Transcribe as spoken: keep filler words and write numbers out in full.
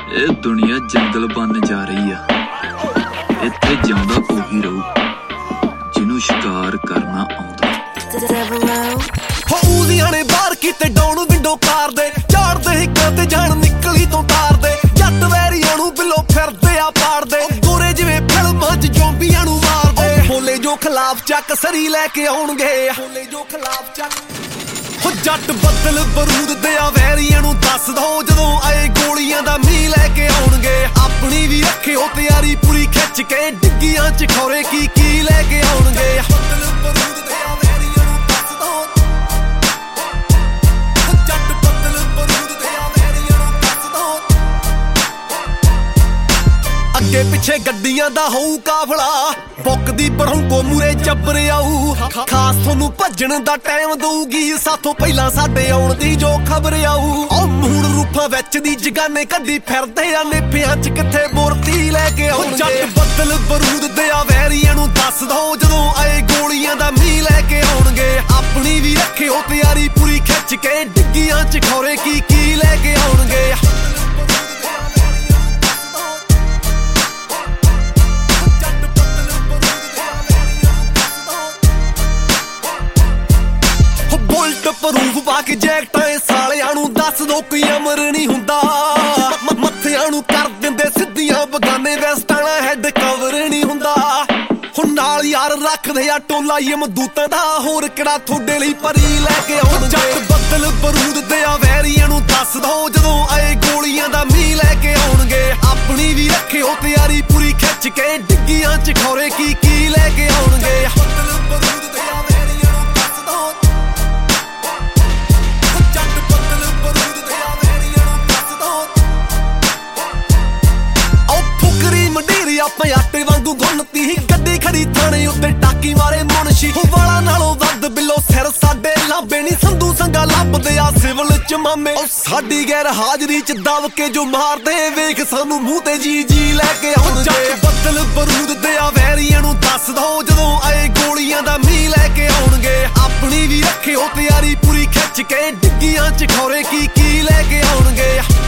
ਇਹ ਦੁਨੀਆ ਜੰਗਲ ਬਣ ਜਾ ਰਹੀ ਆ। ਇੱਥੇ ਜਿਉਂਦਾ ਉਹੀ ਰਹੂ ਜਿਹਨੂੰ ਸ਼ਿਕਾਰ ਕਰਨਾ ਆਉਂਦਾ। ਹੋਊਦੀਆਂ ਨੇ ਬਾਹਰ ਕੀਤੇ ਡਾਊਨ ਵਿੰਡੋ ਕਾਰ ਦੇ, ਝਾੜਦੇ ਹਿੱਕਾਂ ਤੇ ਜਾਣ ਨਿਕਲੀ ਤੋਂ ਤਾਰਦੇ। ਜੱਟ ਵੈਰੀਆਂ ਨੂੰ ਬਿੱਲੋ ਫਿਰਦੇ ਆ ਪਾੜਦੇ, ਗੋਰੇ ਜਿਵੇਂ ਫਿਲਮਾਂ 'ਚ ਜ਼ੋਂਬੀਆਂ ਨੂੰ ਮਾਰਦੇ। ਬੋਲੇ ਜੋ ਖਿਲਾਫ ਚੱਕ ਸਰੀ ਲੈ ਕੇ ਆਉਣਗੇ, ਬੋਲੇ ਜੋ ਖਿਲਾਫ ਚੱਕ। ਹੋ ਜੱਟ ਬੱਦਲ ਬਰੂਦ ਦੇ ਆ ਵੈਰੀਆਂ ਨੂੰ ਦੱਸ ਦੋ, ਜਦੋਂ ਆਏ ਗੋਲੀਆਂ ਦਾ ਮੀਂਹ ਲੈ ਕੇ ਆਉਣਗੇ। ਆਪਣੀ ਵੀ ਰੱਖਿਓ ਤਿਆਰੀ ਪੂਰੀ ਖਿੱਚ ਕੇ, ਡਿੱਗੀਆਂ 'ਚ ਖੌਰੇ ਕੀ ਕੀ ਲੈ ਕੇ ਆਉਣਗੇ। ਬੱਦਲ ਬਰੂਦ ਦੇ ਆ ਵੈਰੀਆਂ ਨੂੰ ਦੱਸ ਦੋ, ਹੋ ਜੱਟ ਬੱਦਲ ਬਰੂਦ ਦੇ ਆ ਵੈਰੀਆਂ ਨੂੰ ਦੱਸ ਦੋ। ਅੱਗੇ ਪਿੱਛੇ ਗੱਡੀਆਂ ਦਾ ਹੋਊ ਕਾਫਲਾ, ਬੁੱਕਦੀ ਬਰੌਂਕੋ ਮੂਰੇ ਜੱਬਰ ਆਊ। ਖਾਸ ਤੁਹਾਨੂੰ ਭੱਜਣ ਦਾ ਟਾਈਮ ਦਊਗੀ, ਸਾਥੋਂ ਪਹਿਲਾਂ ਸਾਡੇ ਆਉਣ ਦੀ ਜੋ ਖਬਰ ਆਊ। ਉਹ ਮੂਣ ਰੂਪਾਂ ਵਿੱਚ ਦੀ ਜਗਾਨੇ ਕੱਢੀ ਫਿਰਦੇ ਆ, ਨੇਪਿਆਂ 'ਚ ਕਿੱਥੇ ਮੂਰਤੀ ਲੈ ਕੇ ਆਉਣਗੇ। ਜੱਟ ਬੱਦਲ ਬਰੂਦ ਦੇ ਆ ਵੈਰੀਆਂ ਨੂੰ ਦੱਸ ਦੋ, ਜਦੋਂ ਆਏ ਗੋਲੀਆਂ ਦਾ ਮੀਂਹ ਲੈ ਕੇ ਆਉਣਗੇ। ਆਪਣੀ ਵੀ ਰੱਖਿਓ ਤਿਆਰੀ ਪੂਰੀ ਖਿੱਚ ਕੇ, ਡਿੱਗੀਆਂ 'ਚ ਖੌਰੇ ਕੀ ਕੀ ਲੈ ਕੇ ਆਉਣਗੇ। ਪ੍ਰੂਫ ਪਾ ਕੇ ਜੈਕਟਾਂ ਸਾਲਿਆਂ ਨੂੰ ਦੱਸ ਦੋ, ਕੋਈ ਅਮਰ ਨਹੀਂ ਹੁੰਦਾ। ਮੱਥਿਆਂ ਨੂੰ ਕਰ ਦਿੰਦੇ ਸਿੱਧੀਆਂ, ਬਗਾਨੇ ਵੈਸਟਾਂ ਹੈਡ ਕਵਰ ਨਹੀਂ ਹੁੰਦਾ। ਹੁਣ ਨਾਲ ਯਾਰ ਰੱਖਦੇ ਆ ਟੋਲਾ ਯਮਦੂਤਾਂ ਦਾ, ਹੋਰ ਕਿਹੜਾ ਤੁਹਾਡੇ ਲਈ ਪਰੀ ਲੈ ਕੇ ਆਉਣਗੇ। ਜੱਟ ਬੱਦਲ ਬਰੂਦ ਦੇ ਆ ਵੈਰੀਆਂ ਨੂੰ ਦੱਸ ਦੋ, ਜਦੋਂ ਆਏ ਗੋਲੀਆਂ ਦਾ ਮੀਂਹ ਲੈ ਕੇ ਆਉਣਗੇ। ਆਪਣੀ ਵੀ ਰੱਖਿਓ ਤਿਆਰੀ ਪੂਰੀ ਖਿੱਚ ਕੇ, ਡਿੱਗੀਆਂ 'ਚ ਖੌਰੇ ਕੀ ਕੀ ਲੈ ਕੇ ਆਉਣਗੇ। ਆਪਾਂ ਆਟੇ ਵਾਂਗੂ ਗੁੰਨਤੀ, ਗੱਡੀ ਖੜੀ ਥਾਣੇ ਉੱਤੇ ਟਾਕੀ ਮਾਰੇ ਮੁਨਸ਼ੀ। ਵਾਲਾਂ ਨਾਲੋਂ ਵੱਧ ਬਿੱਲੋ ਸਿਰ ਸਾਡੇ ਲਾਂਬੇ ਨੀ, ਸੰਧੂ ਸੰਗਾ ਲੱਭਦੇ ਆ ਸਿਵਲ 'ਚ ਮਾਮੇ। ਉਹ ਸਾਡੀ ਗੈਰ ਹਾਜ਼ਰੀ 'ਚ ਦਬ ਕੇ ਜੋ ਮਾਰਦੇ, ਵੇਖ ਸਾਨੂੰ ਮੂੰਹ ਤੇ ਜੀ ਜੀ ਲੈ ਕੇ ਆਉਣਗੇ। ਜੱਟ ਬੱਦਲ ਬਰੂਦ ਦੇ ਆ ਵੈਰੀਆਂ ਨੂੰ ਦੱਸ ਦੋ, ਜਦੋਂ ਆਏ ਗੋਲੀਆਂ ਦਾ ਮੀਂਹ ਲੈ ਕੇ ਆਉਣਗੇ। ਆਪਣੀ ਵੀ ਰੱਖਿਓ ਤਿਆਰੀ ਪੂਰੀ ਖਿੱਚ ਕੇ, ਡਿੱਗੀਆਂ 'ਚ ਖੌਰੇ ਕੀ ਕੀ ਲੈ ਕੇ ਆਉਣਗੇ।